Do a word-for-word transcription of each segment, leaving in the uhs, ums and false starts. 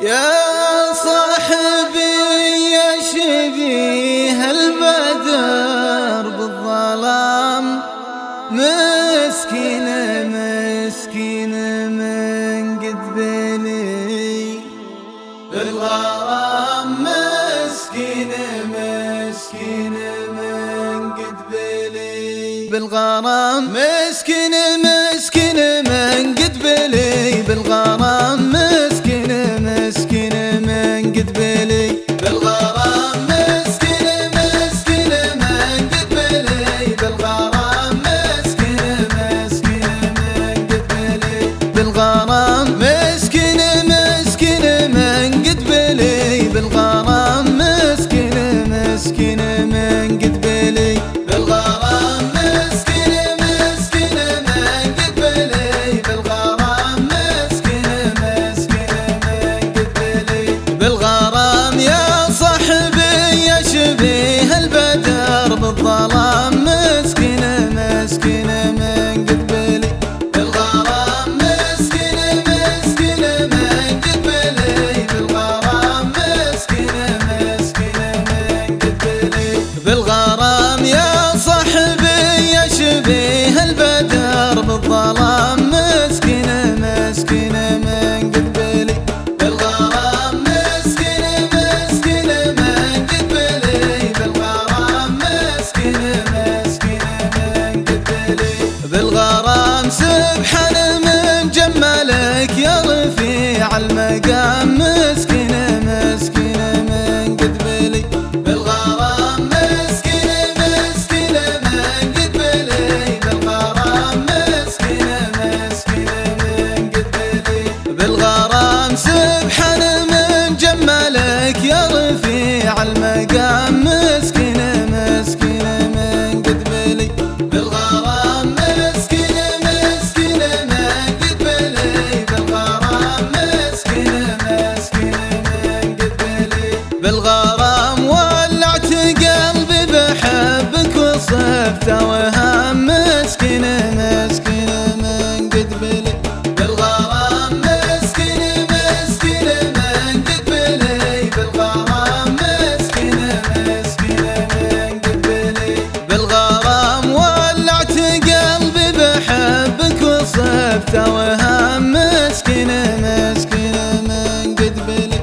يا صاحبي يا شبيه البدر بالظلام، مسكين مسكين من قدبلي بالغرام، مسكين مسكين من قدبلي بالغرام، مسكين مسكين من قدبلي بالغرام، مسكين مسكين من قدبلي بالغرام، مسكين مسكين من قدبلي بالغرام، مسكين مسكين من قدبلي بالغرام، مسكين مسكين من قدبلي بالغرام، مسكين مسكين من قدبلي بالغرام، مسكين مسكين من قدبلي بالغرام، مسكين مسكين من قدبلي بالغرام. يا صاحبي يا شبيه البدر بالظلام، مسكين مسكين من قدبلي بالغرام، مسكين مسكين من قدبلي بالغرام، مسكين مسكين من قدبلي بالغرام. يا صاحبي يا شبيه البدر بالظلام، مسكين مسكين من قدبلي بالغرام، مسكين مسكين من قدبلي بالغرام، مسكين مسكين من قدبلي بالغرام. سبحان من جمالك يا رفيع المقام، مسكين مسكين من قدبلي بالغرام، مسكين مسكين من قدبلي بالغرام، مسكين مسكين من قدبلي بالغرام. سبحان من جمالك يا رفيع المقام، مسكين مسكين من قدبلي بالغرام، مسكين مسكين من قدبلي بالغرام، مسكين مسكين من قدبلي بالغرام. ولعت قلبي بحبك وصفت وهام، مسكين مسكين من قدبلي بالغرام، مسكين مسكين من قدبلي بالغرام، مسكين مسكين من قدبلي بالغرام. ولعت قلبي بحبك وصفت وهام، مسكين مسكين من قدبلي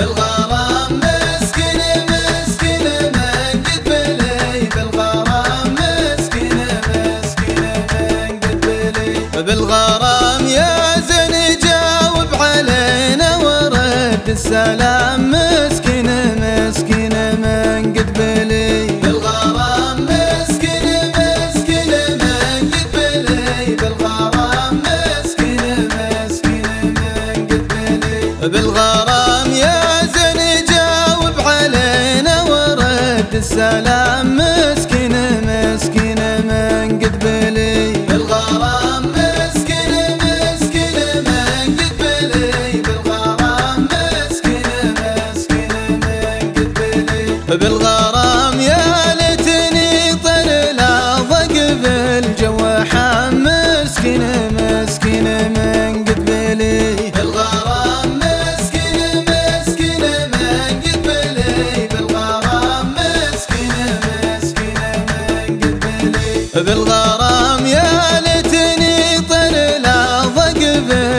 بالغرام، مسكين مسكين من قدبلي بالغرام، مسكين مسكين من قدبلي بالغرام. يا زين جاوب علينا ورد السلام، مسكين مسكين من قدبلي بالغرام، مسكين مسكين من قدبلي بالغرام، مسكين مسكين من قدبلي بالغرام. يا زين جاوب علينا ورد السلام، مسكين مسكين من قدبلي بالغرام، مسكين مسكين من قدبلي بالغرام، مسكين مسكين من قدبلي بالغرام. يا ليتني طير لا ضق بالجو حام، مسكين مسكين من قدبلي بالغرام، مسكين مسكين من قدبلي بالغرام، مسكين مسكين من قدبلي بالغرام. يا ليتني طير لا ضق